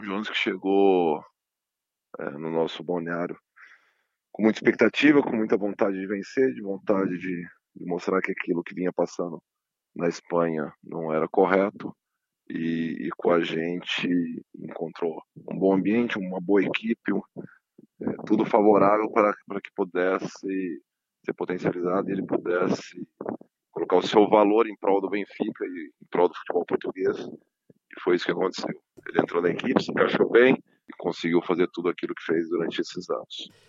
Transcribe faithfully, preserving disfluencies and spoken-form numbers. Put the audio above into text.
O Jones que chegou é, no nosso balneário com muita expectativa, com muita vontade de vencer, de vontade de, de mostrar que aquilo que vinha passando na Espanha não era correto e, e com a gente encontrou um bom ambiente, uma boa equipe, um, é, tudo favorável para, para que pudesse ser potencializado e ele pudesse colocar o seu valor em prol do Benfica e em prol do futebol português. E foi isso que aconteceu. Ele entrou na equipe, se encaixou bem e conseguiu fazer tudo aquilo que fez durante esses anos.